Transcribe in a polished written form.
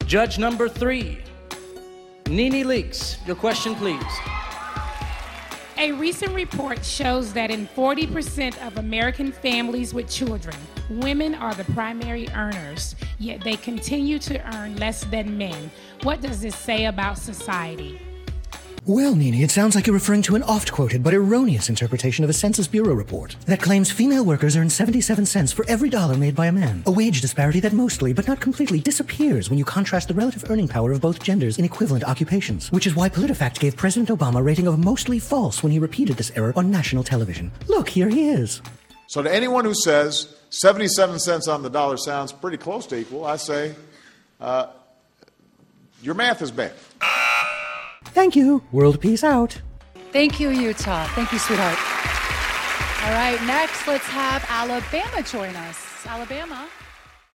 Judge number 3, Nene Leakes, your question, please. A recent report shows that in 40% of American families with children, women are the primary earners, yet they continue to earn less than men. What does this say about society? Well, Nene, it sounds like you're referring to an oft-quoted but erroneous interpretation of a Census Bureau report that claims female workers earn 77 cents for every dollar made by a man. A wage disparity that mostly, but not completely, disappears when you contrast the relative earning power of both genders in equivalent occupations, which is why PolitiFact gave President Obama a rating of mostly false when he repeated this error on national television. Look, here he is. So to anyone who says 77 cents on the dollar sounds pretty close to equal, I say, your math is bad. Thank you. World peace out. Thank you, Utah. Thank you, sweetheart. All right, next, let's have Alabama join us. Alabama.